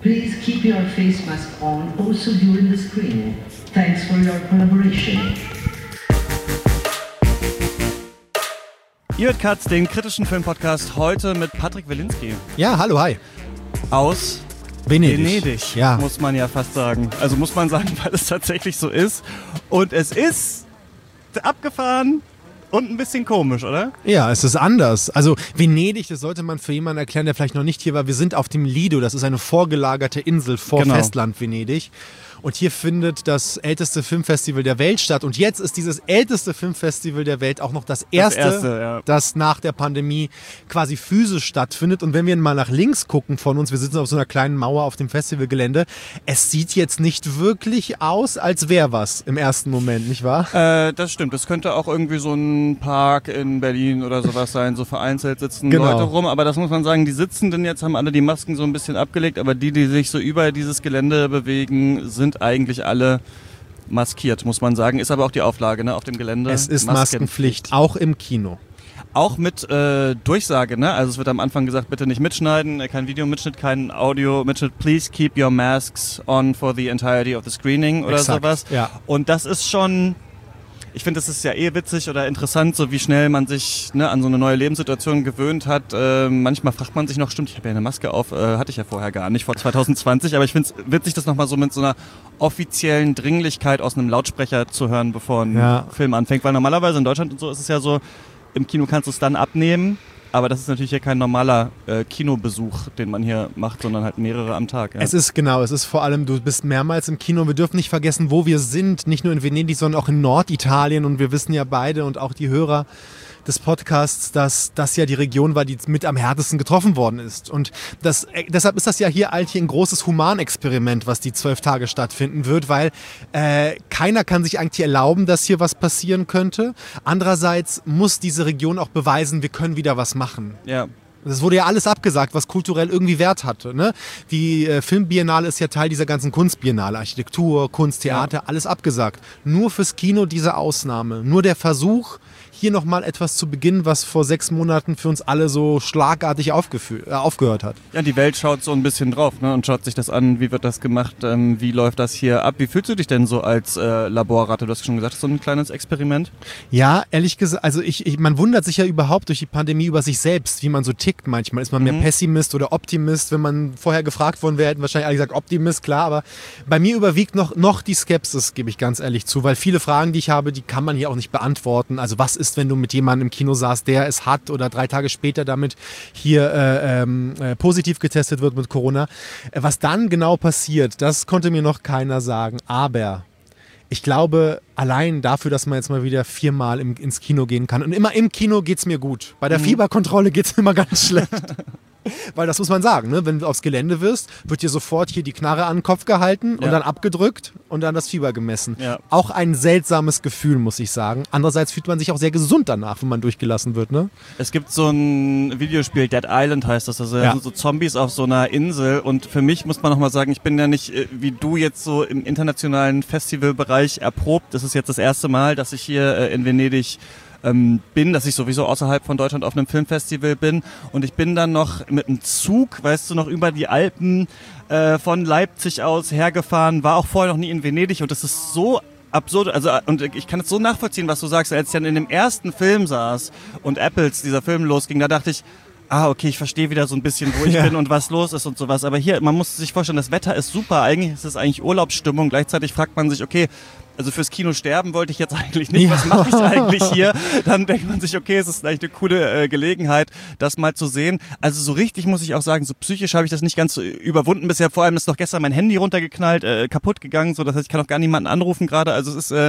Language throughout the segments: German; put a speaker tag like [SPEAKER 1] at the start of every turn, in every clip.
[SPEAKER 1] Please keep your face mask on also during the screening. Thanks for your collaboration.
[SPEAKER 2] Ihr hört Katz, den kritischen Filmpodcast, heute mit Patrick Wilinski.
[SPEAKER 3] Ja, hallo, hi.
[SPEAKER 2] Aus Venedig, ja. Muss man ja fast sagen. Also muss man sagen, weil es tatsächlich so ist. Und es ist abgefahren und ein bisschen komisch, oder?
[SPEAKER 3] Ja, es ist anders. Also Venedig, das sollte man für jemanden erklären, der vielleicht noch nicht hier war. Wir sind auf dem Lido, das ist eine vorgelagerte Insel vor Festland Venedig. Und hier findet das älteste Filmfestival der Welt statt. Und jetzt ist dieses älteste Filmfestival der Welt auch noch das erste, das nach der Pandemie quasi physisch stattfindet. Und wenn wir mal nach links gucken von uns, wir sitzen auf so einer kleinen Mauer auf dem Festivalgelände, es sieht jetzt nicht wirklich aus, als wäre was im ersten Moment, nicht wahr?
[SPEAKER 2] Das stimmt. Das könnte auch irgendwie so ein Park in Berlin oder sowas sein. So vereinzelt sitzen Leute rum. Aber das muss man sagen, die Sitzenden jetzt haben alle die Masken so ein bisschen abgelegt. Aber die sich so über dieses Gelände bewegen, sind eigentlich alle maskiert, muss man sagen. Ist aber auch die Auflage, ne, auf dem Gelände.
[SPEAKER 3] Es ist Maskenpflicht, auch im Kino.
[SPEAKER 2] Auch mit Durchsage, ne? Also es wird am Anfang gesagt, bitte nicht mitschneiden, kein Videomitschnitt, kein Audio-Mitschnitt. Please keep your masks on for the entirety of the screening oder sowas.
[SPEAKER 3] Ja.
[SPEAKER 2] Und das ist schon... Ich finde, das ist ja witzig oder interessant, so wie schnell man sich an so eine neue Lebenssituation gewöhnt hat. Manchmal fragt man sich noch, stimmt, ich habe ja eine Maske auf, hatte ich ja vorher gar nicht, vor 2020. Aber ich finde es witzig, das nochmal so mit so einer offiziellen Dringlichkeit aus einem Lautsprecher zu hören, bevor ein Film anfängt. Weil normalerweise in Deutschland und so ist es ja so, im Kino kannst du es dann abnehmen. Aber das ist natürlich hier kein normaler Kinobesuch, den man hier macht, sondern halt mehrere am Tag. Ja.
[SPEAKER 3] Es ist vor allem, du bist mehrmals im Kino. Wir dürfen nicht vergessen, wo wir sind, nicht nur in Venedig, sondern auch in Norditalien. Und wir wissen ja beide und auch die Hörer des Podcasts, dass das ja die Region war, die mit am härtesten getroffen worden ist. Und deshalb ist das ja hier ein großes Humanexperiment, was die 12 Tage stattfinden wird, weil keiner kann sich eigentlich erlauben, dass hier was passieren könnte. Andererseits muss diese Region auch beweisen, wir können wieder was machen.
[SPEAKER 2] Ja.
[SPEAKER 3] Das wurde ja alles abgesagt, was kulturell irgendwie Wert hatte. Ne? Die Filmbiennale ist ja Teil dieser ganzen Kunstbiennale. Architektur, Kunst, Theater, alles abgesagt. Nur fürs Kino diese Ausnahme. Nur der Versuch, hier nochmal etwas zu beginnen, was vor 6 Monaten für uns alle so schlagartig aufgehört hat.
[SPEAKER 2] Ja, die Welt schaut so ein bisschen drauf, ne, und schaut sich das an, wie wird das gemacht, wie läuft das hier ab. Wie fühlst du dich denn so als Laborratte? Du hast schon gesagt, so ein kleines Experiment.
[SPEAKER 3] Ja, ehrlich gesagt, also man wundert sich ja überhaupt durch die Pandemie über sich selbst, wie man so tickt manchmal. Ist man mehr Pessimist oder Optimist? Wenn man vorher gefragt worden wäre, hätten wahrscheinlich alle gesagt Optimist, klar, aber bei mir überwiegt noch die Skepsis, gebe ich ganz ehrlich zu, weil viele Fragen, die ich habe, die kann man hier auch nicht beantworten. Also was ist, wenn du mit jemandem im Kino saßt, der es hat oder 3 Tage später damit hier positiv getestet wird mit Corona. Was dann genau passiert, das konnte mir noch keiner sagen. Aber ich glaube, allein dafür, dass man jetzt mal wieder 4-mal ins Kino gehen kann. Und immer im Kino geht's mir gut. Bei der Fieberkontrolle geht's mir immer ganz schlecht. Weil das muss man sagen, ne? Wenn du aufs Gelände wirst, wird dir sofort hier die Knarre an den Kopf gehalten und dann abgedrückt und dann das Fieber gemessen. Ja. Auch ein seltsames Gefühl, muss ich sagen. Andererseits fühlt man sich auch sehr gesund danach, wenn man durchgelassen wird. Ne?
[SPEAKER 2] Es gibt so ein Videospiel, Dead Island heißt das. Also sind so Zombies auf so einer Insel. Und für mich muss man nochmal sagen, ich bin ja nicht wie du jetzt so im internationalen Festivalbereich erprobt. Das ist jetzt das erste Mal, dass ich hier in Venedig bin, dass ich sowieso außerhalb von Deutschland auf einem Filmfestival bin, und ich bin dann noch mit einem Zug, weißt du, noch über die Alpen von Leipzig aus hergefahren, war auch vorher noch nie in Venedig, und das ist so absurd, also, und ich kann es so nachvollziehen, was du sagst, als ich dann in dem ersten Film saß und dieser Film losging, da dachte ich, okay, ich verstehe wieder so ein bisschen, wo ich bin und was los ist und sowas, aber hier, man muss sich vorstellen, das Wetter ist super, eigentlich ist es eigentlich Urlaubsstimmung, gleichzeitig fragt man sich, okay, also fürs Kino sterben wollte ich jetzt eigentlich nicht. Was mache ich eigentlich hier? Dann denkt man sich, okay, es ist vielleicht eine coole Gelegenheit, das mal zu sehen. Also so richtig muss ich auch sagen, so psychisch habe ich das nicht ganz so überwunden bisher. Vor allem ist doch gestern mein Handy runtergeknallt, kaputt gegangen, so das heißt, ich kann auch gar niemanden anrufen gerade. Also es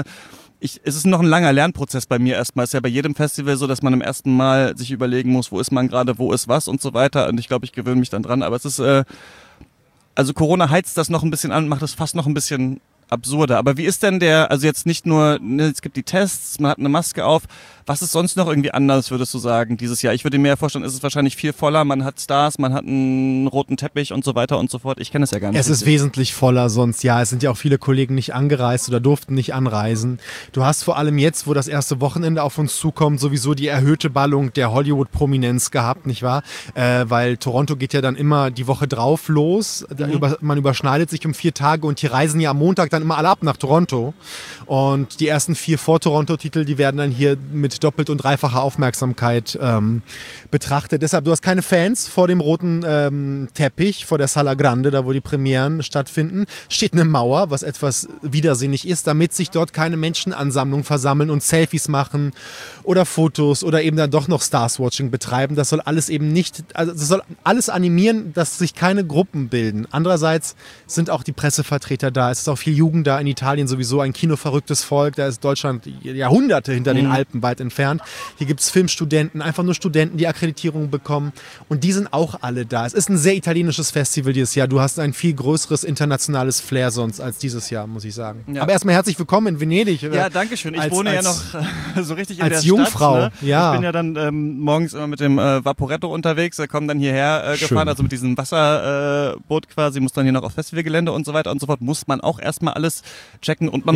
[SPEAKER 2] ist noch ein langer Lernprozess bei mir erstmal. Es ist ja bei jedem Festival so, dass man im ersten Mal sich überlegen muss, wo ist man gerade, wo ist was und so weiter. Und ich glaube, ich gewöhne mich dann dran. Aber es ist, also Corona heizt das noch ein bisschen an, macht es fast noch ein bisschen absurder. Aber wie ist denn also jetzt nicht nur, ne, es gibt die Tests, man hat eine Maske auf, was ist sonst noch irgendwie anders, würdest du sagen, dieses Jahr? Ich würde mir vorstellen, es ist wahrscheinlich viel voller, man hat Stars, man hat einen roten Teppich und so weiter und so fort. Ich kenne es ja gar nicht.
[SPEAKER 3] Es ist wesentlich voller sonst, ja. Es sind ja auch viele Kollegen nicht angereist oder durften nicht anreisen. Du hast vor allem jetzt, wo das erste Wochenende auf uns zukommt, sowieso die erhöhte Ballung der Hollywood-Prominenz gehabt, nicht wahr? Weil Toronto geht ja dann immer die Woche drauf los. Man überschneidet sich um 4 Tage und die reisen ja am Montag dann immer alle ab nach Toronto. Und die ersten 4 Vor-Toronto-Titel, die werden dann hier mit doppelt und dreifacher Aufmerksamkeit betrachtet. Deshalb, du hast keine Fans vor dem roten Teppich, vor der Sala Grande, da wo die Premieren stattfinden. Steht eine Mauer, was etwas widersinnig ist, damit sich dort keine Menschenansammlungen versammeln und Selfies machen oder Fotos oder eben dann doch noch Stars-Watching betreiben. Das soll alles eben nicht, also das soll alles animieren, dass sich keine Gruppen bilden. Andererseits sind auch die Pressevertreter da. Es ist auch viel Jugend da, in Italien sowieso ein kinoverrücktes Volk. Da ist Deutschland Jahrhunderte hinter den Alpen weit entfernt. Hier gibt es Filmstudenten, einfach nur Studenten, die Akkreditierung bekommen. Und die sind auch alle da. Es ist ein sehr italienisches Festival dieses Jahr. Du hast ein viel größeres internationales Flair sonst als dieses Jahr, muss ich sagen. Ja. Aber erstmal herzlich willkommen in Venedig.
[SPEAKER 2] Ja, danke schön. Ich wohne ja noch so richtig in der
[SPEAKER 3] Stadt. Als Jungfrau,
[SPEAKER 2] ne?
[SPEAKER 3] ja.
[SPEAKER 2] Ich bin ja dann morgens immer mit dem Vaporetto unterwegs. Wir kommen dann hierher gefahren, also mit diesem Wasserboot quasi, muss dann hier noch aufs Festivalgelände und so weiter und so fort. Muss man auch erstmal alles checken und man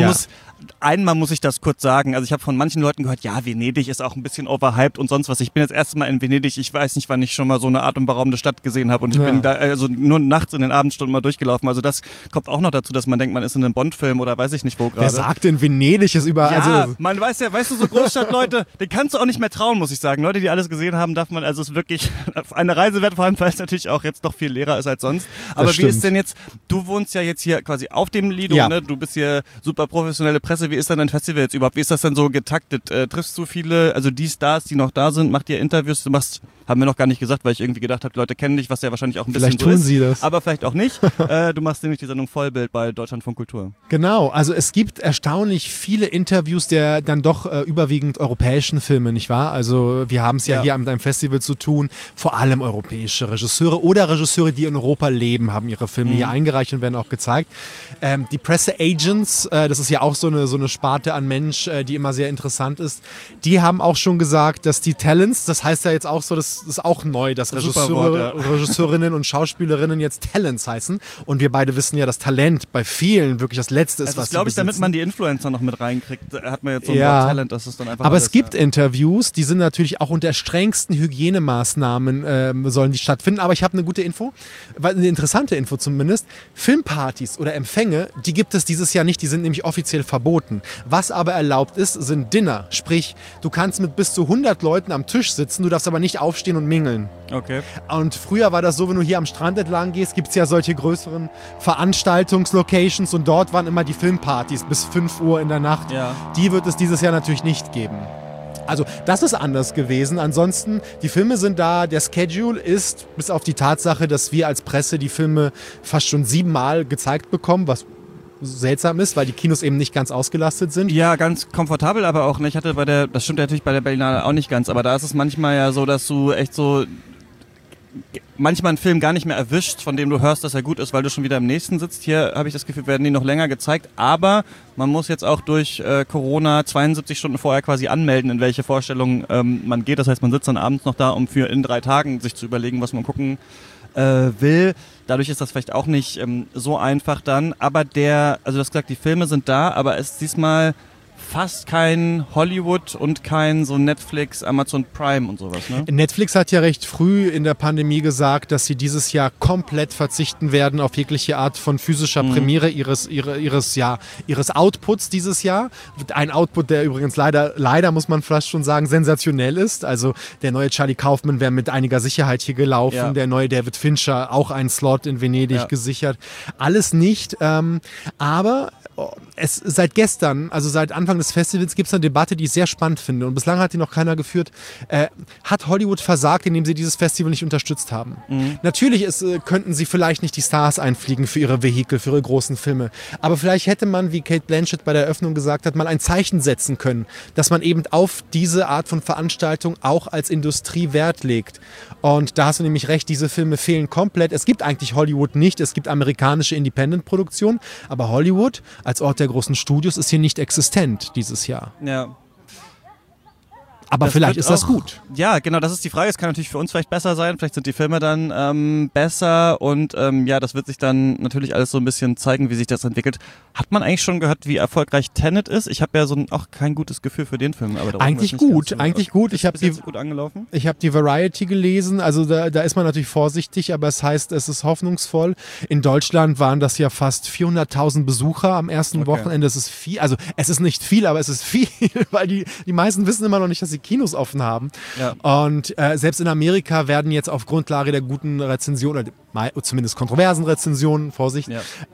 [SPEAKER 2] muss ich das kurz sagen, also ich habe von manchen Leuten gehört, ja, Venedig ist auch ein bisschen overhyped und sonst was. Ich bin jetzt erst mal in Venedig, ich weiß nicht, wann ich schon mal so eine atemberaubende Stadt gesehen habe und ich bin da also nur nachts in den Abendstunden mal durchgelaufen. Also das kommt auch noch dazu, dass man denkt, man ist in einem Bond-Film oder weiß ich nicht wo gerade.
[SPEAKER 3] Wer sagt denn, Venedig ist überall?
[SPEAKER 2] Ja,
[SPEAKER 3] also
[SPEAKER 2] man weiß ja, weißt du, so Großstadtleute, denen kannst du auch nicht mehr trauen, muss ich sagen. Leute, die alles gesehen haben, darf man, also es ist wirklich eine Reise wert, vor allem, weil es natürlich auch jetzt noch viel leerer ist als sonst. Aber wie ist denn jetzt, du wohnst ja jetzt hier quasi auf dem Lido, ne? Du bist hier super professionelle Presse. Wie ist denn dein Festival jetzt überhaupt? Wie ist das denn so getaktet? Triffst du viele, also die Stars, die noch da sind, macht ihr Interviews? Du machst, haben wir noch gar nicht gesagt, weil ich irgendwie gedacht habe, die Leute kennen dich, was ja wahrscheinlich auch ein bisschen so ist.
[SPEAKER 3] Vielleicht tun sie das.
[SPEAKER 2] Aber vielleicht auch nicht. Du machst nämlich die Sendung Vollbild bei Deutschlandfunk Kultur.
[SPEAKER 3] Genau, also es gibt erstaunlich viele Interviews der dann doch überwiegend europäischen Filme, nicht wahr? Also wir haben es ja hier mit einem Festival zu tun, vor allem europäische Regisseure oder Regisseure, die in Europa leben, haben ihre Filme hier eingereicht und werden auch gezeigt. Die Presse-Agents, das ist ja auch so eine Sparte an Mensch, die immer sehr interessant ist, die haben auch schon gesagt, dass die Talents, das heißt ja jetzt auch so, das ist auch neu, dass Regisseurinnen und Schauspielerinnen jetzt Talents heißen. Und wir beide wissen ja, dass Talent bei vielen wirklich das Letzte ist,
[SPEAKER 2] was
[SPEAKER 3] sie
[SPEAKER 2] glaube ich,
[SPEAKER 3] besitzen.
[SPEAKER 2] Damit man die Influencer noch mit reinkriegt, hat man jetzt so ein Wort Talent, das ist dann einfach
[SPEAKER 3] aber
[SPEAKER 2] alles,
[SPEAKER 3] es gibt Interviews, die sind natürlich auch unter strengsten Hygienemaßnahmen sollen die stattfinden. Aber ich habe eine gute Info, eine interessante Info zumindest. Filmpartys oder Empfänge, die gibt es dieses Jahr nicht, die sind nämlich offiziell verboten. Was aber erlaubt ist, sind Dinner. Sprich, du kannst mit bis zu 100 Leuten am Tisch sitzen, du darfst aber nicht aufstehen und mingeln.
[SPEAKER 2] Okay.
[SPEAKER 3] Und früher war das so, wenn du hier am Strand entlang gehst, gibt es ja solche größeren Veranstaltungslocations und dort waren immer die Filmpartys bis 5 Uhr in der Nacht.
[SPEAKER 2] Ja.
[SPEAKER 3] Die wird es dieses Jahr natürlich nicht geben. Also das ist anders gewesen. Ansonsten, die Filme sind da, der Schedule ist, bis auf die Tatsache, dass wir als Presse die Filme fast schon 7-mal gezeigt bekommen, was seltsam ist, weil die Kinos eben nicht ganz ausgelastet sind.
[SPEAKER 2] Ja, ganz komfortabel, aber auch nicht. Ich hatte das stimmt natürlich bei der Berlinale auch nicht ganz, aber da ist es manchmal ja so, dass du echt so manchmal einen Film gar nicht mehr erwischt, von dem du hörst, dass er gut ist, weil du schon wieder im nächsten sitzt. Hier habe ich das Gefühl, werden die noch länger gezeigt, aber man muss jetzt auch durch Corona 72 Stunden vorher quasi anmelden, in welche Vorstellung man geht. Das heißt, man sitzt dann abends noch da, um in 3 Tagen sich zu überlegen, was man gucken will. Dadurch ist das vielleicht auch nicht so einfach dann, aber also du hast gesagt, die Filme sind da, aber es ist diesmal fast kein Hollywood und kein so Netflix, Amazon Prime und sowas, ne?
[SPEAKER 3] Netflix hat ja recht früh in der Pandemie gesagt, dass sie dieses Jahr komplett verzichten werden auf jegliche Art von physischer Premiere ihres Outputs dieses Jahr. Ein Output, der übrigens leider muss man fast schon sagen, sensationell ist. Also der neue Charlie Kaufman wäre mit einiger Sicherheit hier gelaufen, der neue David Fincher auch einen Slot in Venedig gesichert. Alles nicht, aber seit gestern, also seit Anfang Anfang des Festivals gibt es eine Debatte, die ich sehr spannend finde und bislang hat die noch keiner geführt. Hat Hollywood versagt, indem sie dieses Festival nicht unterstützt haben? Natürlich könnten sie vielleicht nicht die Stars einfliegen für ihre Vehikel, für ihre großen Filme, aber vielleicht hätte man, wie Cate Blanchett bei der Eröffnung gesagt hat, mal ein Zeichen setzen können, dass man eben auf diese Art von Veranstaltung auch als Industrie Wert legt. Und da hast du nämlich recht, diese Filme fehlen komplett. Es gibt eigentlich Hollywood nicht, es gibt amerikanische Independent-Produktionen, aber Hollywood als Ort der großen Studios ist hier nicht existent dieses Jahr.
[SPEAKER 2] Ja.
[SPEAKER 3] Aber das vielleicht ist das gut.
[SPEAKER 2] Ja, genau, das ist die Frage. Es kann natürlich für uns vielleicht besser sein. Vielleicht sind die Filme dann besser und ja, das wird sich dann natürlich alles so ein bisschen zeigen, wie sich das entwickelt. Hat man eigentlich schon gehört, wie erfolgreich Tenet ist? Ich habe ja auch kein gutes Gefühl für den Film. Aber
[SPEAKER 3] eigentlich gut. Ich habe
[SPEAKER 2] gut angelaufen.
[SPEAKER 3] Ich habe die Variety gelesen. Also da ist man natürlich vorsichtig, aber es heißt, es ist hoffnungsvoll. In Deutschland waren das ja fast 400.000 Besucher am ersten Wochenende. Das ist viel. Also es ist nicht viel, aber es ist viel, weil die meisten wissen immer noch nicht, dass sie Kinos offen haben. Ja. Und selbst in Amerika werden jetzt auf Grundlage der guten Rezensionen, oder zumindest kontroversen Rezensionen, Vorsicht,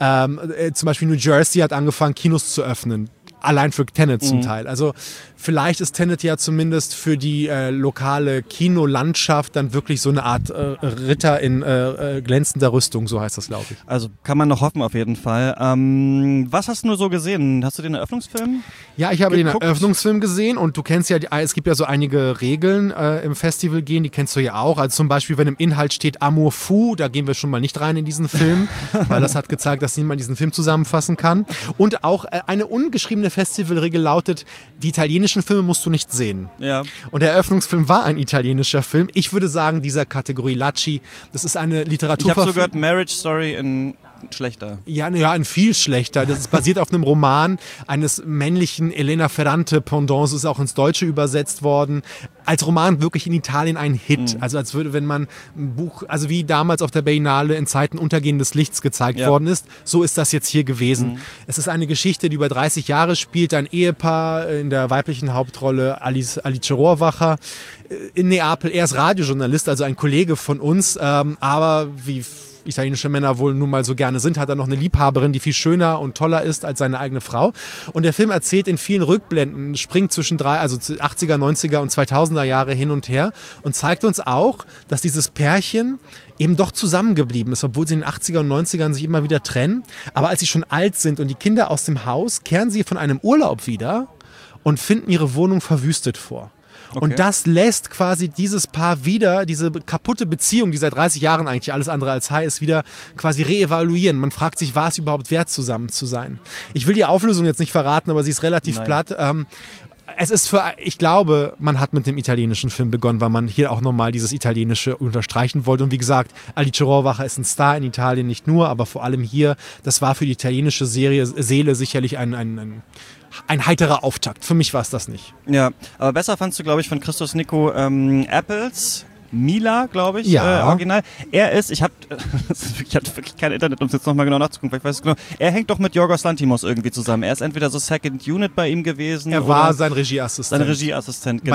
[SPEAKER 3] zum Beispiel New Jersey hat angefangen, Kinos zu öffnen. Allein für Tenet zum Teil. Also vielleicht ist Tenet ja zumindest für die lokale Kinolandschaft dann wirklich so eine Art Ritter in glänzender Rüstung, so heißt das, glaube ich.
[SPEAKER 2] Also kann man noch hoffen auf jeden Fall. Was hast du nur so gesehen? Hast du den Eröffnungsfilm?
[SPEAKER 3] Ja, ich habe den Eröffnungsfilm gesehen und du kennst ja, es gibt ja so einige Regeln im Festival gehen, die kennst du ja auch. Also zum Beispiel, wenn im Inhalt steht Amour fou, da gehen wir schon mal nicht rein in diesen Film, weil das hat gezeigt, dass niemand diesen Film zusammenfassen kann. Und auch eine ungeschriebene Festivalregel lautet, die italienischen Filme musst du nicht sehen.
[SPEAKER 2] Ja.
[SPEAKER 3] Und der Eröffnungsfilm war ein italienischer Film. Ich würde sagen, dieser Kategorie Lacci, das ist eine Literatur.
[SPEAKER 2] Ich habe so gehört, Marriage Story in schlechter.
[SPEAKER 3] Ja, ein viel schlechter. Das ist basiert auf einem Roman eines männlichen Elena Ferrante Pendants, ist auch ins Deutsche übersetzt worden. Als Roman wirklich in Italien ein Hit. Also als würde, wenn man ein Buch, also wie damals auf der Berlinale in Zeiten untergehendes Lichts gezeigt worden ist, so ist das jetzt hier gewesen. Es ist eine Geschichte, die über 30 Jahre spielt. Ein Ehepaar in der weiblichen Hauptrolle, Alice Rohrwacher, in Neapel. Er ist Radiojournalist, also ein Kollege von uns, aber wie italienische Männer wohl nun mal so gerne sind, hat er noch eine Liebhaberin, die viel schöner und toller ist als seine eigene Frau. Und der Film erzählt in vielen Rückblenden, springt zwischen 80er, 90er und 2000er Jahre hin und her und zeigt uns auch, dass dieses Pärchen eben doch zusammengeblieben ist, obwohl sie in den 80er und 90ern sich immer wieder trennen. Aber als sie schon alt sind und die Kinder aus dem Haus, kehren sie von einem Urlaub wieder und finden ihre Wohnung verwüstet vor. Okay. Und das lässt quasi dieses Paar wieder, diese kaputte Beziehung, die seit 30 Jahren eigentlich alles andere als high ist, wieder quasi reevaluieren. Man fragt sich, war es überhaupt wert, zusammen zu sein? Ich will die Auflösung jetzt nicht verraten, aber sie ist relativ platt. Es ist ich glaube, man hat mit dem italienischen Film begonnen, weil man hier auch nochmal dieses Italienische unterstreichen wollte. Und wie gesagt, Alice Rohrwacher ist ein Star in Italien, nicht nur, aber vor allem hier. Das war für die italienische Seele sicherlich ein heiterer Auftakt. Für mich war es das nicht.
[SPEAKER 2] Ja, aber besser fandst du, glaube ich, von Christos Nico Apples. Mila, glaube ich,
[SPEAKER 3] ja.
[SPEAKER 2] Original. Er ist, ich hatte wirklich kein Internet, um es jetzt nochmal genau nachzugucken, weil ich weiß es genau. Er hängt doch mit Yorgos Lanthimos irgendwie zusammen. Er ist entweder so Second Unit bei ihm gewesen.
[SPEAKER 3] Er war sein Regieassistent.
[SPEAKER 2] Genau.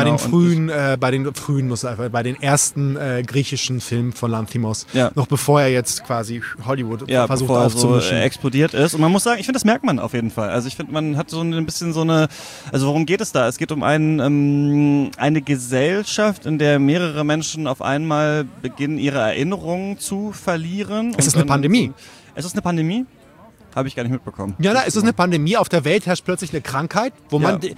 [SPEAKER 3] Bei den ersten griechischen Filmen von Lanthimos.
[SPEAKER 2] Ja.
[SPEAKER 3] Noch bevor er jetzt quasi Hollywood versucht aufzumischen.
[SPEAKER 2] So explodiert ist. Und man muss sagen, ich finde, das merkt man auf jeden Fall. Also ich finde, man hat so ein bisschen also worum geht es da? Es geht um eine Gesellschaft, in der mehrere Menschen auf einmal beginnen, ihre Erinnerungen zu verlieren.
[SPEAKER 3] Es ist eine Pandemie.
[SPEAKER 2] Es ist eine Pandemie? Habe ich gar nicht mitbekommen.
[SPEAKER 3] Ja, es ist eine Pandemie. Auf der Welt herrscht plötzlich eine Krankheit, wo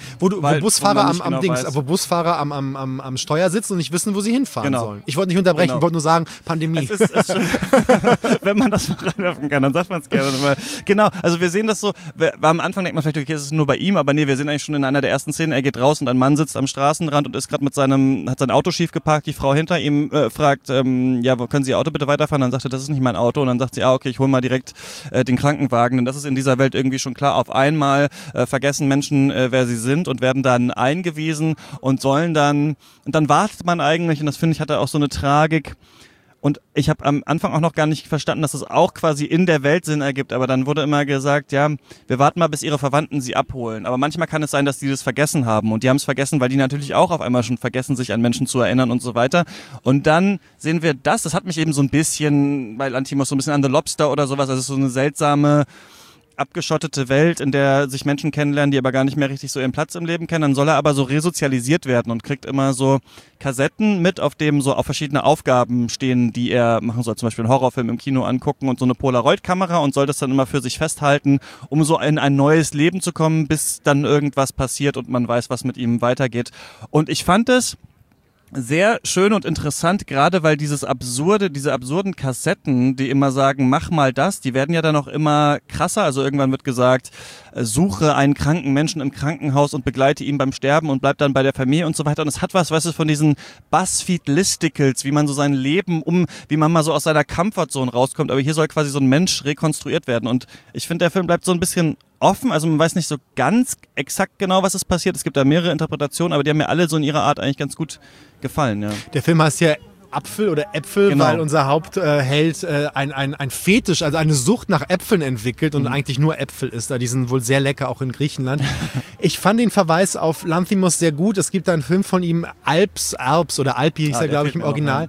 [SPEAKER 3] Busfahrer am Steuer sitzen und nicht wissen, wo sie hinfahren sollen. Ich wollte nicht unterbrechen, ich wollte nur sagen, Pandemie.
[SPEAKER 2] Es ist schon, wenn man das mal reinwerfen kann, dann sagt man es gerne. Genau, also wir sehen das so, am Anfang denkt man vielleicht, okay, es ist nur bei ihm, aber nee, wir sehen eigentlich schon in einer der ersten Szenen, er geht raus und ein Mann sitzt am Straßenrand und ist gerade hat sein Auto schief geparkt, die Frau hinter ihm fragt, können Sie Ihr Auto bitte weiterfahren? Dann sagt er, das ist nicht mein Auto. Und dann sagt sie, okay, ich hole mal direkt den Krankenwagen. Denn das ist in dieser Welt irgendwie schon klar. Auf einmal vergessen Menschen, wer sie sind und werden dann eingewiesen und und dann wartet man eigentlich, und das finde ich, hatte auch so eine Tragik. Und ich habe am Anfang auch noch gar nicht verstanden, dass es auch quasi in der Welt Sinn ergibt. Aber dann wurde immer gesagt, ja, wir warten mal, bis ihre Verwandten sie abholen. Aber manchmal kann es sein, dass die das vergessen haben. Und die haben es vergessen, weil die natürlich auch auf einmal schon vergessen, sich an Menschen zu erinnern und so weiter. Und dann sehen wir das hat mich eben so ein bisschen bei Lanthimos so ein bisschen an The Lobster oder sowas. Also so eine seltsame abgeschottete Welt, in der sich Menschen kennenlernen, die aber gar nicht mehr richtig so ihren Platz im Leben kennen. Dann soll er aber so resozialisiert werden und kriegt immer so Kassetten mit, auf dem so auf verschiedene Aufgaben stehen, die er machen soll. Zum Beispiel einen Horrorfilm im Kino angucken und so eine Polaroid-Kamera und soll das dann immer für sich festhalten, um so in ein neues Leben zu kommen, bis dann irgendwas passiert und man weiß, was mit ihm weitergeht. Und ich fand es sehr schön und interessant, gerade weil diese absurden Kassetten, die immer sagen, mach mal das, die werden ja dann auch immer krasser. Also irgendwann wird gesagt, suche einen kranken Menschen im Krankenhaus und begleite ihn beim Sterben und bleib dann bei der Familie und so weiter. Und es hat was, weißt du, von diesen Buzzfeed-Listicles, wie man so sein Leben wie man mal so aus seiner Comfortzone rauskommt. Aber hier soll quasi so ein Mensch rekonstruiert werden. Und ich finde, der Film bleibt so ein bisschen offen, also man weiß nicht so ganz exakt genau, was ist passiert. Es gibt da mehrere Interpretationen, aber die haben mir alle so in ihrer Art eigentlich ganz gut gefallen. Ja.
[SPEAKER 3] Der Film heißt ja Apfel oder Äpfel,
[SPEAKER 2] genau,
[SPEAKER 3] weil unser Hauptheld ein Fetisch, also eine Sucht nach Äpfeln entwickelt und eigentlich nur Äpfel isst. Die sind wohl sehr lecker, auch in Griechenland. Ich fand den Verweis auf Lanthimos sehr gut. Es gibt da einen Film von ihm, Alps oder Alpi hieß er, glaube ich, im Original.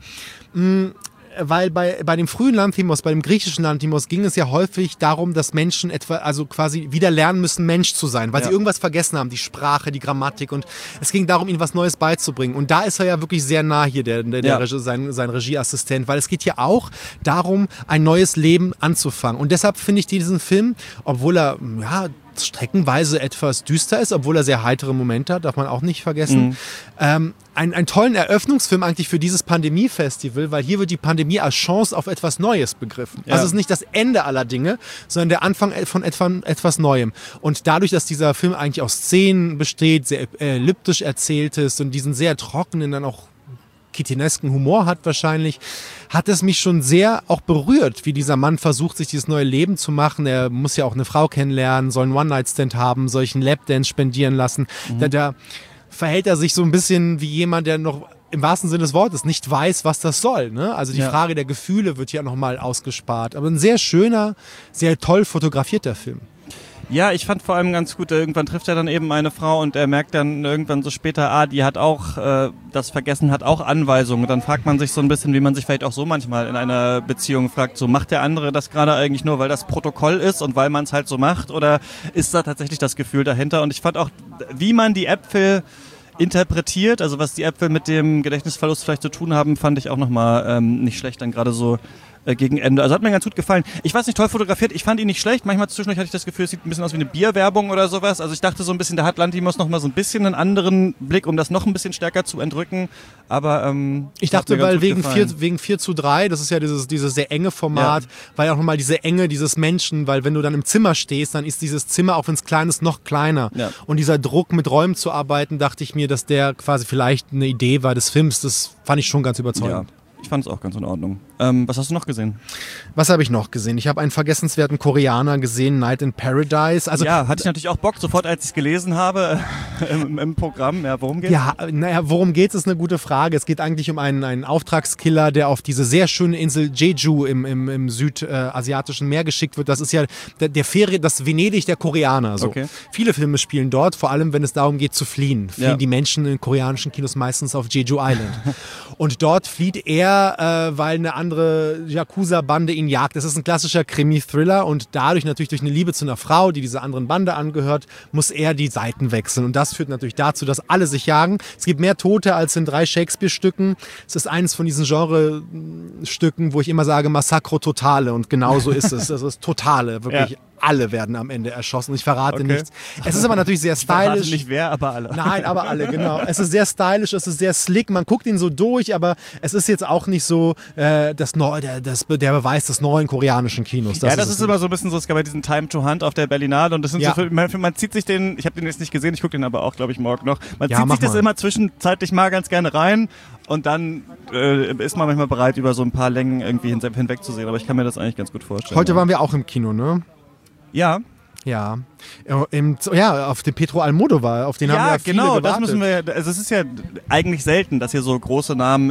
[SPEAKER 3] Weil bei dem frühen Lanthimos, bei dem griechischen Lanthimos ging es ja häufig darum, dass Menschen quasi wieder lernen müssen, Mensch zu sein, weil sie irgendwas vergessen haben, die Sprache, die Grammatik, und es ging darum, ihnen was Neues beizubringen. Und da ist er ja wirklich sehr nah hier, sein Regieassistent, weil es geht ja auch darum, ein neues Leben anzufangen. Und deshalb finde ich diesen Film, obwohl er, streckenweise etwas düster ist, obwohl er sehr heitere Momente hat, darf man auch nicht vergessen. Einen tollen Eröffnungsfilm eigentlich für dieses Pandemie-Festival, weil hier wird die Pandemie als Chance auf etwas Neues begriffen. Ja. Also es ist nicht das Ende aller Dinge, sondern der Anfang von etwas Neuem. Und dadurch, dass dieser Film eigentlich aus Szenen besteht, sehr elliptisch erzählt ist und diesen sehr trockenen, dann auch kitinesken Humor hat wahrscheinlich, hat es mich schon sehr auch berührt, wie dieser Mann versucht, sich dieses neue Leben zu machen. Er muss ja auch eine Frau kennenlernen, soll einen One-Night-Stand haben, soll einen Lapdance spendieren lassen. Da verhält er sich so ein bisschen wie jemand, der noch im wahrsten Sinne des Wortes nicht weiß, was das soll. Ne? Also die Frage der Gefühle wird hier nochmal ausgespart. Aber ein sehr schöner, sehr toll fotografierter Film.
[SPEAKER 2] Ja, ich fand vor allem ganz gut, irgendwann trifft er dann eben eine Frau und er merkt dann irgendwann so später, die hat auch das vergessen, hat auch Anweisungen. Und dann fragt man sich so ein bisschen, wie man sich vielleicht auch so manchmal in einer Beziehung fragt, so macht der andere das gerade eigentlich nur, weil das Protokoll ist und weil man es halt so macht, oder ist da tatsächlich das Gefühl dahinter? Und ich fand auch, wie man die Äpfel interpretiert, also was die Äpfel mit dem Gedächtnisverlust vielleicht zu tun haben, fand ich auch nochmal nicht schlecht, dann gerade so gegen Ende. Also hat mir ganz gut gefallen. Ich weiß nicht, toll fotografiert, ich fand ihn nicht schlecht. Manchmal zwischendurch hatte ich das Gefühl, es sieht ein bisschen aus wie eine Bierwerbung oder sowas. Also ich dachte so ein bisschen, da hat Lanthimos noch mal so ein bisschen einen anderen Blick, um das noch ein bisschen stärker zu entrücken. Aber
[SPEAKER 3] ich dachte, weil wegen 4:3, das ist ja dieses sehr enge Format, weil auch nochmal diese Enge dieses Menschen, weil wenn du dann im Zimmer stehst, dann ist dieses Zimmer, auch wenn es klein ist, noch kleiner. Ja. Und dieser Druck, mit Räumen zu arbeiten, dachte ich mir, dass der quasi vielleicht eine Idee war des Films. Das fand ich schon ganz überzeugend.
[SPEAKER 2] Ja. Ich fand es auch ganz in Ordnung. Was hast du noch gesehen?
[SPEAKER 3] Was habe ich noch gesehen? Ich habe einen vergessenswerten Koreaner gesehen, Night in Paradise. Also,
[SPEAKER 2] ja, hatte ich natürlich auch Bock, sofort als ich es gelesen habe im Programm. Ja, worum geht's?
[SPEAKER 3] Ja, worum geht's, ist eine gute Frage. Es geht eigentlich um einen Auftragskiller, der auf diese sehr schöne Insel Jeju im südasiatischen Meer geschickt wird. Das ist ja das Venedig der Koreaner. So. Okay. Viele Filme spielen dort, vor allem wenn es darum geht zu fliehen. Fliehen die Menschen in koreanischen Kinos meistens auf Jeju Island. Und dort flieht er, weil eine andere Yakuza-Bande ihn jagt. Das ist ein klassischer Krimi-Thriller und dadurch natürlich durch eine Liebe zu einer Frau, die dieser anderen Bande angehört, muss er die Seiten wechseln. Und das führt natürlich dazu, dass alle sich jagen. Es gibt mehr Tote als in 3 Shakespeare-Stücken. Es ist eines von diesen Genre-Stücken, wo ich immer sage Massacro Totale, und genau so ist es. Das ist Totale, wirklich. Ja. Alle werden am Ende erschossen. Ich verrate nichts. Es ist aber natürlich sehr stylisch. Ich verrate
[SPEAKER 2] nicht wer, aber alle.
[SPEAKER 3] Nein, aber alle, genau. Es ist sehr stylisch, es ist sehr slick. Man guckt ihn so durch, aber es ist jetzt auch nicht so der Beweis des neuen koreanischen Kinos.
[SPEAKER 2] Das ist immer so ein bisschen so, es gab ja diesen Time to Hunt auf der Berlinale und das sind so, man zieht sich den, ich habe den jetzt nicht gesehen, ich gucke den aber auch, glaube ich, morgen noch. Man zieht sich das immer zwischenzeitlich mal ganz gerne rein. Und dann ist man manchmal bereit, über so ein paar Längen irgendwie hinwegzusehen. Aber ich kann mir das eigentlich ganz gut vorstellen.
[SPEAKER 3] Heute waren wir auch im Kino, ne?
[SPEAKER 2] Ja.
[SPEAKER 3] Ja. Auf den Pedro Almodóvar, auf den haben wir ja viele gewartet.
[SPEAKER 2] Das müssen wir, also es ist ja eigentlich selten, dass hier so große Namen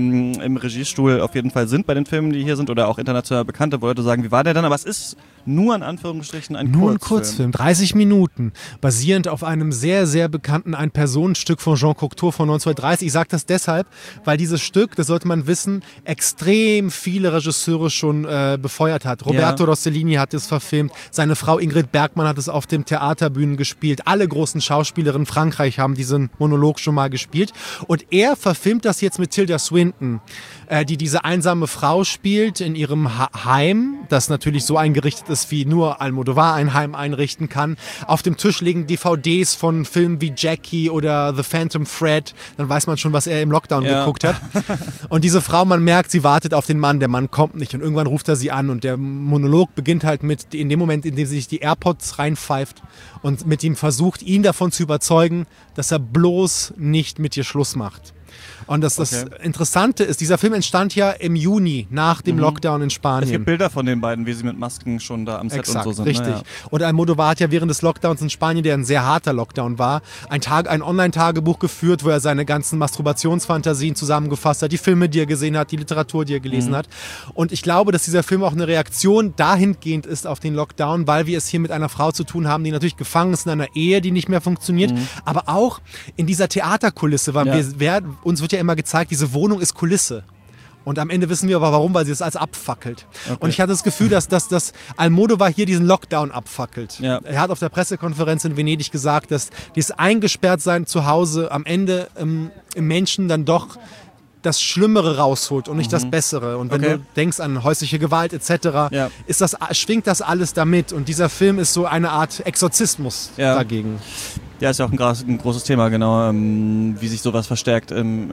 [SPEAKER 2] im Regiestuhl auf jeden Fall sind bei den Filmen, die hier sind oder auch international bekannte, wo Leute sagen, wie war der denn? Aber es ist nur in Anführungsstrichen ein
[SPEAKER 3] Kurzfilm, 30 Minuten, basierend auf einem sehr, sehr bekannten Ein-Personen-Stück von Jean Cocteau von 1930. Ich sage das deshalb, weil dieses Stück, das sollte man wissen, extrem viele Regisseure schon befeuert hat. Roberto Rossellini hat es verfilmt, seine Frau Ingrid Bergman hat es auf den Theaterbühnen gespielt, alle großen Schauspielerinnen in Frankreich haben diesen Monolog schon mal gespielt und er verfilmt das jetzt mit Tilda Swinton, die diese einsame Frau spielt in ihrem Heim, das natürlich so eingerichtet ist, wie nur Almodóvar ein Heim einrichten kann. Auf dem Tisch liegen DVDs von Filmen wie Jackie oder The Phantom Thread, dann weiß man schon, was er im Lockdown geguckt hat. Und diese Frau, man merkt, sie wartet auf den Mann, der Mann kommt nicht und irgendwann ruft er sie an und der Monolog beginnt halt mit, in dem Moment, in dem sie sich die AirPods reinpfeift und mit ihm versucht, ihn davon zu überzeugen, dass er bloß nicht mit ihr Schluss macht. Und das Interessante ist, dieser Film entstand ja im Juni nach dem Lockdown in Spanien.
[SPEAKER 2] Es gibt Bilder von den beiden, wie sie mit Masken schon da am Set und so sind.
[SPEAKER 3] Richtig. Ja. Und Almodóvar hat ja während des Lockdowns in Spanien, der ein sehr harter Lockdown war, ein Online-Tagebuch geführt, wo er seine ganzen Masturbationsfantasien zusammengefasst hat, die Filme, die er gesehen hat, die Literatur, die er gelesen hat. Und ich glaube, dass dieser Film auch eine Reaktion dahingehend ist auf den Lockdown, weil wir es hier mit einer Frau zu tun haben, die natürlich gefangen ist in einer Ehe, die nicht mehr funktioniert, aber auch in dieser Theaterkulisse, weil uns wird ja immer gezeigt, diese Wohnung ist Kulisse. Und am Ende wissen wir aber warum, weil sie es als abfackelt. Okay. Und ich hatte das Gefühl, dass Almodóvar hier diesen Lockdown abfackelt. Ja. Er hat auf der Pressekonferenz in Venedig gesagt, dass dieses Eingesperrtsein zu Hause am Ende im Menschen dann doch das Schlimmere rausholt und nicht das Bessere. Und wenn du denkst an häusliche Gewalt etc., schwingt das alles damit. Und dieser Film ist so eine Art Exorzismus dagegen.
[SPEAKER 2] Ja, ist ja auch ein großes Thema, genau, wie sich sowas verstärkt in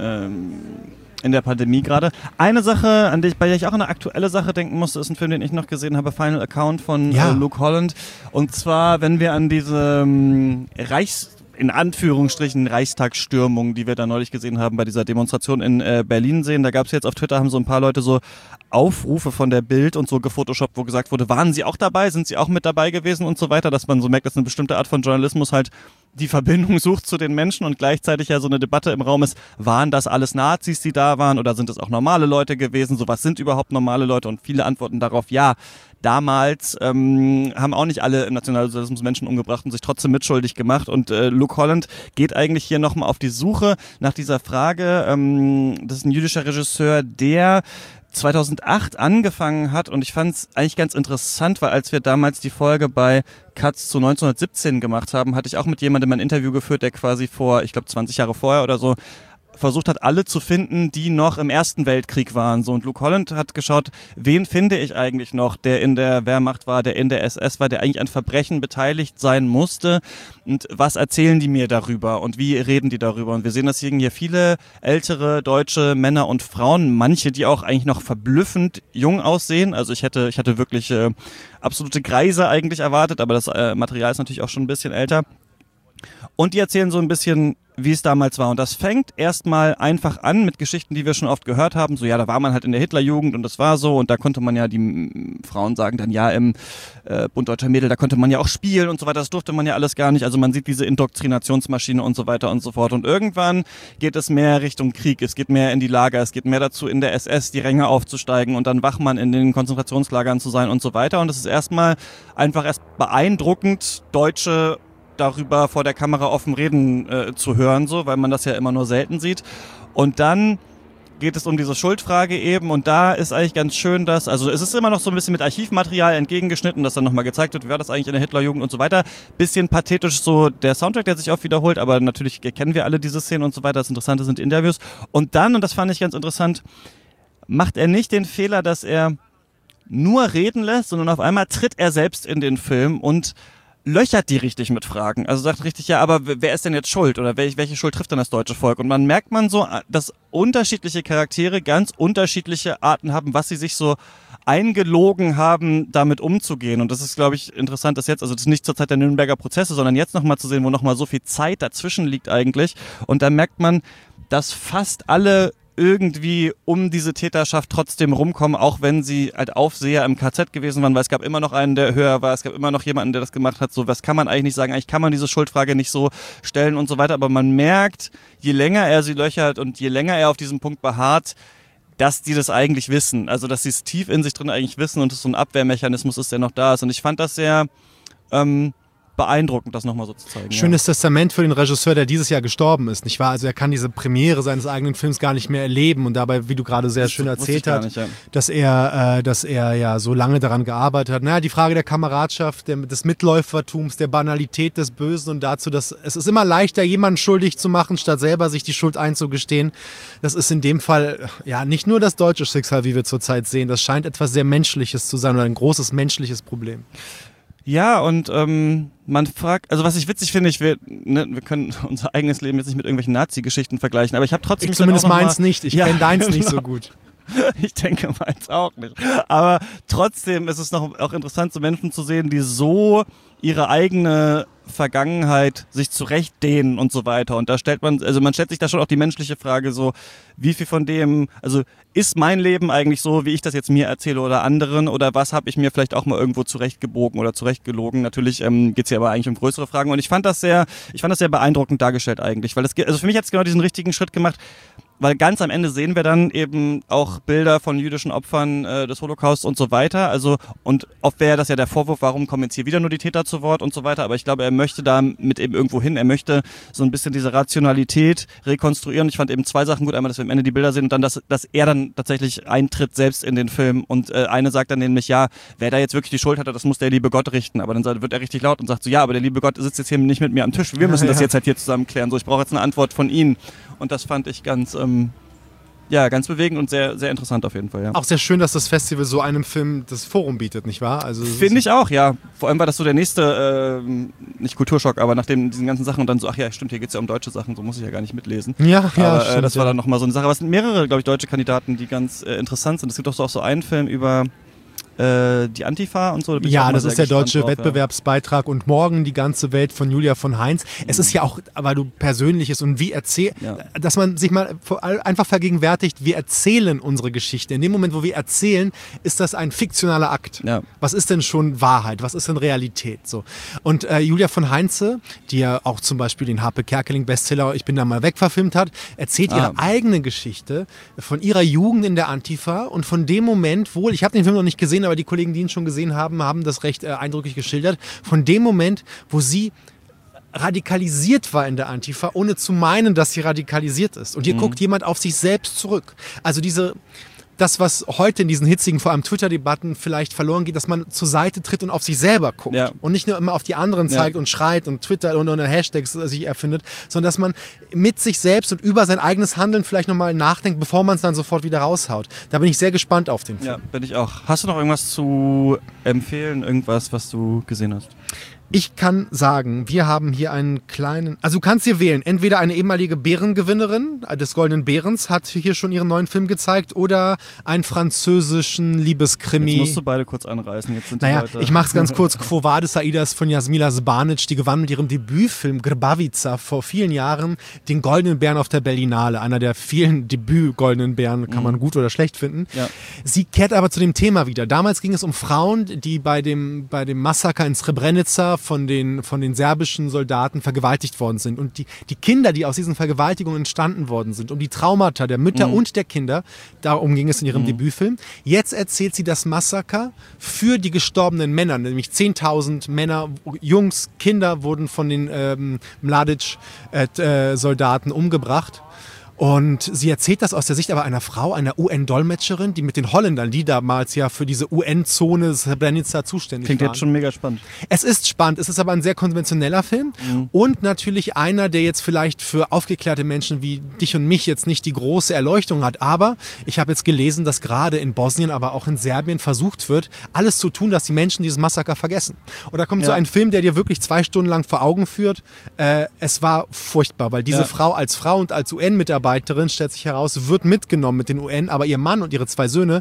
[SPEAKER 2] der Pandemie gerade. Eine Sache, bei der ich auch an eine aktuelle Sache denken musste, ist ein Film, den ich noch gesehen habe, Final Account von Luke Holland. Und zwar, wenn wir an diese in Anführungsstrichen Reichstagsstürmung, die wir da neulich gesehen haben bei dieser Demonstration in Berlin sehen. Da gab es jetzt auf Twitter, haben so ein paar Leute so Aufrufe von der Bild und so gefotoshoppt, wo gesagt wurde, waren sie auch dabei, sind sie auch mit dabei gewesen und so weiter, dass man so merkt, dass eine bestimmte Art von Journalismus halt die Verbindung sucht zu den Menschen und gleichzeitig ja so eine Debatte im Raum ist, waren das alles Nazis, die da waren oder sind es auch normale Leute gewesen? So, was sind überhaupt normale Leute? Und viele antworten darauf, ja, damals haben auch nicht alle im Nationalsozialismus Menschen umgebracht und sich trotzdem mitschuldig gemacht. Und Luke Holland geht eigentlich hier nochmal auf die Suche nach dieser Frage. Das ist ein jüdischer Regisseur, der 2008 angefangen hat und ich fand es eigentlich ganz interessant, weil als wir damals die Folge bei Cuts zu 1917 gemacht haben, hatte ich auch mit jemandem ein Interview geführt, der quasi vor, ich glaube 20 Jahre vorher oder so, versucht hat, alle zu finden, die noch im Ersten Weltkrieg waren. So, und Luke Holland hat geschaut, wen finde ich eigentlich noch, der in der Wehrmacht war, der in der SS war, der eigentlich an Verbrechen beteiligt sein musste und was erzählen die mir darüber und wie reden die darüber. Und wir sehen, dass hier viele ältere deutsche Männer und Frauen, manche, die auch eigentlich noch verblüffend jung aussehen. Also ich hatte wirklich absolute Greise eigentlich erwartet, aber das Material ist natürlich auch schon ein bisschen älter. Und die erzählen so ein bisschen, wie es damals war. Und das fängt erstmal einfach an mit Geschichten, die wir schon oft gehört haben. So, ja, da war man halt in der Hitlerjugend und das war so. Und da konnte man ja, die Frauen sagen dann, ja, im Bund Deutscher Mädel, da konnte man ja auch spielen und so weiter. Das durfte man ja alles gar nicht. Also man sieht diese Indoktrinationsmaschine und so weiter und so fort. Und irgendwann geht es mehr Richtung Krieg. Es geht mehr in die Lager. Es geht mehr dazu, in der SS die Ränge aufzusteigen und dann Wachmann in den Konzentrationslagern zu sein und so weiter. Und es ist erstmal einfach erst beeindruckend, Deutsche darüber vor der Kamera offen reden zu hören, so, weil man das ja immer nur selten sieht. Und dann geht es um diese Schuldfrage eben und da ist eigentlich ganz schön, dass, also es ist immer noch so ein bisschen mit Archivmaterial entgegengeschnitten, dass dann nochmal gezeigt wird, wie war das eigentlich in der Hitlerjugend und so weiter. Bisschen pathetisch so der Soundtrack, der sich oft wiederholt, aber natürlich kennen wir alle diese Szenen und so weiter. Das Interessante sind Interviews. Und dann, und das fand ich ganz interessant, macht er nicht den Fehler, dass er nur reden lässt, sondern auf einmal tritt er selbst in den Film und löchert die richtig mit Fragen. Also sagt richtig, ja, aber wer ist denn jetzt schuld? Oder welche Schuld trifft denn das deutsche Volk? Und man merkt so, dass unterschiedliche Charaktere ganz unterschiedliche Arten haben, was sie sich so eingelogen haben, damit umzugehen. Und das ist, glaube ich, interessant, dass jetzt, also das ist nicht zur Zeit der Nürnberger Prozesse, sondern jetzt nochmal zu sehen, wo nochmal so viel Zeit dazwischen liegt eigentlich. Und da merkt man, dass fast alle irgendwie um diese Täterschaft trotzdem rumkommen, auch wenn sie halt Aufseher im KZ gewesen waren, weil es gab immer noch einen, der höher war, es gab immer noch jemanden, der das gemacht hat, so was kann man eigentlich nicht sagen, eigentlich kann man diese Schuldfrage nicht so stellen und so weiter, aber man merkt, je länger er sie löchert und je länger er auf diesem Punkt beharrt, dass die das eigentlich wissen, also dass sie es tief in sich drin eigentlich wissen und es so ein Abwehrmechanismus ist, der noch da ist und ich fand das sehr beeindruckend, das nochmal so zu zeigen.
[SPEAKER 3] Schönes Testament für den Regisseur, der dieses Jahr gestorben ist, nicht wahr? Also er kann diese Premiere seines eigenen Films gar nicht mehr erleben und dabei, wie du gerade sehr schön erzählt hast, dass er ja so lange daran gearbeitet hat. Naja, die Frage der Kameradschaft, des Mitläufertums, der Banalität des Bösen und dazu, dass es ist immer leichter, jemanden schuldig zu machen, statt selber sich die Schuld einzugestehen. Das ist in dem Fall ja nicht nur das deutsche Schicksal, wie wir zurzeit sehen. Das scheint etwas sehr Menschliches zu sein oder ein großes menschliches Problem.
[SPEAKER 2] Ja, und man fragt, also was ich witzig finde, wir können unser eigenes Leben jetzt nicht mit irgendwelchen Nazi-Geschichten vergleichen, aber ich habe trotzdem...
[SPEAKER 3] Ich zumindest meins nicht, ich kenne deins nicht so gut.
[SPEAKER 2] Ich denke meins auch nicht. Aber trotzdem ist es noch auch interessant, so Menschen zu sehen, die so ihre eigene Vergangenheit sich zurechtdehnen und so weiter. Und da stellt man sich da schon auch die menschliche Frage so, wie viel von dem, also ist mein Leben eigentlich so, wie ich das jetzt mir erzähle oder anderen oder was habe ich mir vielleicht auch mal irgendwo zurechtgebogen oder zurechtgelogen? Natürlich geht's hier aber eigentlich um größere Fragen und ich fand das sehr beeindruckend dargestellt eigentlich, weil also für mich hat es genau diesen richtigen Schritt gemacht, weil ganz am Ende sehen wir dann eben auch Bilder von jüdischen Opfern des Holocaust und so weiter. Also, und oft wäre das ja der Vorwurf, warum kommen jetzt hier wieder nur die Täter zu Wort und so weiter. Aber ich glaube, er möchte da mit eben irgendwo hin. Er möchte so ein bisschen diese Rationalität rekonstruieren. Ich fand eben zwei Sachen gut. Einmal, dass wir am Ende die Bilder sehen und dann, dass er dann tatsächlich eintritt selbst in den Film. Und eine sagt dann nämlich, ja, wer da jetzt wirklich die Schuld hatte, das muss der liebe Gott richten. Aber dann wird er richtig laut und sagt so, ja, aber der liebe Gott sitzt jetzt hier nicht mit mir am Tisch. Wir müssen das jetzt halt hier zusammen klären. So, ich brauche jetzt eine Antwort von Ihnen. Und das fand ich ganz bewegend und sehr, sehr interessant auf jeden Fall. Ja.
[SPEAKER 3] Auch sehr schön, dass das Festival so einem Film das Forum bietet, nicht wahr? Also
[SPEAKER 2] finde ich auch, ja. Vor allem war das so der nächste, nicht Kulturschock, aber nach diesen ganzen Sachen und dann so, ach ja, stimmt, hier geht es ja um deutsche Sachen, so muss ich ja gar nicht mitlesen.
[SPEAKER 3] Ja,
[SPEAKER 2] aber,
[SPEAKER 3] stimmt,
[SPEAKER 2] das war dann nochmal so eine Sache. Aber es sind mehrere, glaube ich, deutsche Kandidaten, die ganz interessant sind. Es gibt auch so einen Film über die Antifa und so.
[SPEAKER 3] Ja, das ist der deutsche Wettbewerbsbeitrag und morgen die ganze Welt von Julia von Heinz. Es ist ja auch, weil du Persönliches und dass man sich mal einfach vergegenwärtigt, wir erzählen unsere Geschichte. In dem Moment, wo wir erzählen, ist das ein fiktionaler Akt. Ja. Was ist denn schon Wahrheit? Was ist denn Realität? So. Und Julia von Heinze, die ja auch zum Beispiel den Harpe Kerkeling-Bestseller Ich bin da mal weg verfilmt hat, erzählt ihre eigene Geschichte von ihrer Jugend in der Antifa und von dem Moment, ich habe den Film noch nicht gesehen, aber die Kollegen, die ihn schon gesehen haben, haben das recht eindrücklich geschildert. Von dem Moment, wo sie radikalisiert war in der Antifa, ohne zu meinen, dass sie radikalisiert ist. Und hier guckt jemand auf sich selbst zurück. Also das, was heute in diesen hitzigen, vor allem Twitter-Debatten vielleicht verloren geht, dass man zur Seite tritt und auf sich selber guckt. Ja. Und nicht nur immer auf die anderen zeigt und schreit und Twitter und Hashtags sich erfindet, sondern dass man mit sich selbst und über sein eigenes Handeln vielleicht nochmal nachdenkt, bevor man es dann sofort wieder raushaut. Da bin ich sehr gespannt auf den Film.
[SPEAKER 2] Ja, bin ich auch. Hast du noch irgendwas zu empfehlen? Irgendwas, was du gesehen hast?
[SPEAKER 3] Ich kann sagen, wir haben hier einen kleinen, also du kannst hier wählen, entweder eine ehemalige Bärengewinnerin des Goldenen Bärens hat hier schon ihren neuen Film gezeigt oder einen französischen Liebeskrimi.
[SPEAKER 2] Jetzt musst du beide kurz anreißen. Jetzt sind
[SPEAKER 3] ich mach's ganz kurz. Quo Vadis Aidas von Jasmila Zbanic, die gewann mit ihrem Debütfilm Grbavica vor vielen Jahren den Goldenen Bären auf der Berlinale. Einer der vielen Debüt-Goldenen Bären, kann man gut oder schlecht finden. Ja. Sie kehrt aber zu dem Thema wieder. Damals ging es um Frauen, die bei dem Massaker in Srebrenica von den serbischen Soldaten vergewaltigt worden sind. Und die Kinder, die aus diesen Vergewaltigungen entstanden worden sind, um die Traumata der Mütter und der Kinder, darum ging es in ihrem Debütfilm. Jetzt erzählt sie das Massaker für die gestorbenen Männer, nämlich 10.000 Männer, Jungs, Kinder wurden von den Mladic-Soldaten umgebracht. Und sie erzählt das aus der Sicht aber einer Frau, einer UN-Dolmetscherin, die mit den Holländern, die damals ja für diese UN-Zone Srebrenica zuständig waren.
[SPEAKER 2] Klingt jetzt schon mega spannend.
[SPEAKER 3] Es ist spannend, es ist aber ein sehr konventioneller Film und natürlich einer, der jetzt vielleicht für aufgeklärte Menschen wie dich und mich jetzt nicht die große Erleuchtung hat, aber ich habe jetzt gelesen, dass gerade in Bosnien, aber auch in Serbien versucht wird, alles zu tun, dass die Menschen dieses Massaker vergessen. Und da kommt so ein Film, der dir wirklich 2 Stunden lang vor Augen führt. Es war furchtbar, weil diese Frau und als UN-Mitarbeiterin, stellt sich heraus, wird mitgenommen mit den UN, aber ihr Mann und ihre 2 Söhne,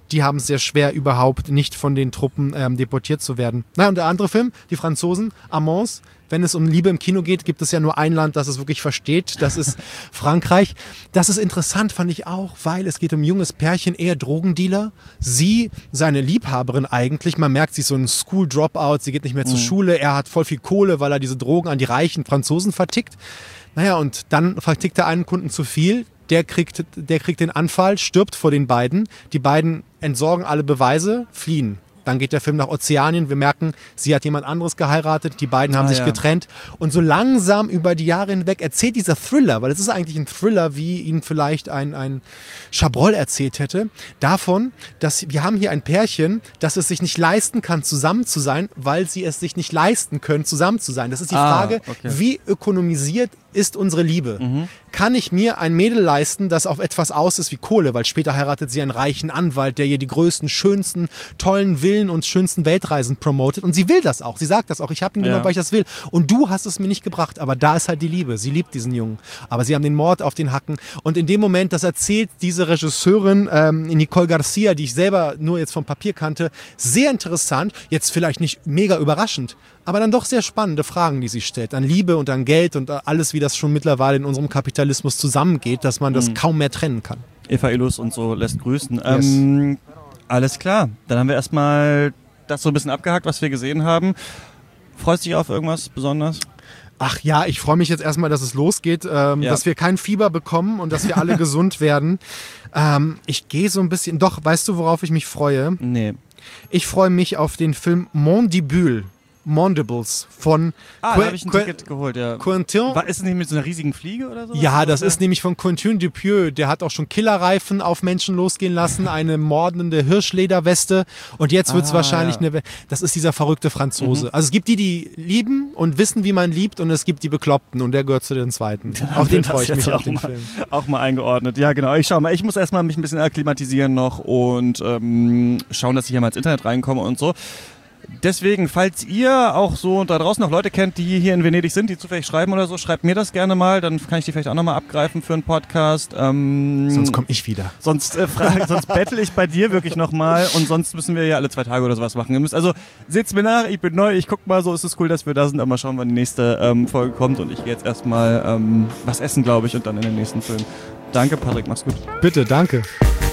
[SPEAKER 3] die haben es sehr schwer, überhaupt nicht von den Truppen deportiert zu werden. Na, und der andere Film, die Franzosen, Amants. Wenn es um Liebe im Kino geht, gibt es ja nur ein Land, das es wirklich versteht. Das ist Frankreich. Das ist interessant, fand ich auch, weil es geht um ein junges Pärchen, eher Drogendealer. Sie, seine Liebhaberin eigentlich. Man merkt, sie ist so ein School-Dropout. Sie geht nicht mehr zur Schule. Er hat voll viel Kohle, weil er diese Drogen an die reichen Franzosen vertickt. Naja, und dann vertickt er einen Kunden zu viel. Der kriegt den Anfall, stirbt vor den beiden. Die beiden entsorgen alle Beweise, fliehen. Dann geht der Film nach Ozeanien. Wir merken, sie hat jemand anderes geheiratet. Die beiden haben sich getrennt. Und so langsam über die Jahre hinweg erzählt dieser Thriller, weil es ist eigentlich ein Thriller, wie ihn vielleicht ein Chabrol erzählt hätte, davon, dass wir haben hier ein Pärchen, das es sich nicht leisten kann, zusammen zu sein, weil sie es sich nicht leisten können, zusammen zu sein. Das ist die Frage, wie ökonomisiert ist unsere Liebe? Kann ich mir ein Mädel leisten, das auf etwas aus ist wie Kohle? Weil später heiratet sie einen reichen Anwalt, der ihr die größten, schönsten, tollen Villen und schönsten Weltreisen promotet. Und sie will das auch. Sie sagt das auch. Ich habe ihn genommen, weil ich das will. Und du hast es mir nicht gebracht. Aber da ist halt die Liebe. Sie liebt diesen Jungen. Aber sie haben den Mord auf den Hacken. Und in dem Moment, das erzählt diese Regisseurin Nicole Garcia, die ich selber nur jetzt vom Papier kannte, sehr interessant. Jetzt vielleicht nicht mega überraschend, aber dann doch sehr spannende Fragen, die sie stellt. An Liebe und an Geld und alles, wie das schon mittlerweile in unserem Kapitalismus zusammengeht, dass man das kaum mehr trennen kann.
[SPEAKER 2] Eva Illus und so lässt grüßen. Alles klar, dann haben wir erstmal das so ein bisschen abgehakt, was wir gesehen haben. Freust du dich auf irgendwas besonders?
[SPEAKER 3] Ach ja, ich freue mich jetzt erstmal, dass es losgeht, dass wir kein Fieber bekommen und dass wir alle gesund werden. Ich gehe so ein bisschen, doch, weißt du, worauf ich mich freue?
[SPEAKER 2] Nee.
[SPEAKER 3] Ich freue mich auf den Film Mandibule. Mandibles von
[SPEAKER 2] da habe ich ein Ticket geholt, ja.
[SPEAKER 3] Quentin.
[SPEAKER 2] Ist es nicht mit so einer riesigen Fliege oder so?
[SPEAKER 3] Ja, das ist nämlich von Quentin Dupieux. Der hat auch schon Killerreifen auf Menschen losgehen lassen, eine mordende Hirschlederweste und jetzt wird es wahrscheinlich das ist dieser verrückte Franzose. Also es gibt die lieben und wissen, wie man liebt und es gibt die Bekloppten und der gehört zu den zweiten. Auf den freue ich mich, auf den Film.
[SPEAKER 2] Auch mal eingeordnet. Ja, genau. Ich schau mal. Ich muss erstmal mich ein bisschen akklimatisieren noch und schauen, dass ich hier mal ins Internet reinkomme und so. Deswegen, falls ihr auch so da draußen noch Leute kennt, die hier in Venedig sind, die zufällig schreiben oder so, schreibt mir das gerne mal, dann kann ich die vielleicht auch nochmal abgreifen für einen Podcast.
[SPEAKER 3] Sonst komme ich wieder.
[SPEAKER 2] Sonst bettel ich bei dir wirklich nochmal und sonst müssen wir ja alle 2 Tage oder sowas machen. Also seht's mir nach, ich bin neu, ich guck mal, so ist es cool, dass wir da sind, aber mal schauen, wann die nächste Folge kommt und ich gehe jetzt erstmal was essen, glaube ich, und dann in den nächsten Film. Danke, Patrick, mach's gut.
[SPEAKER 3] Bitte, danke.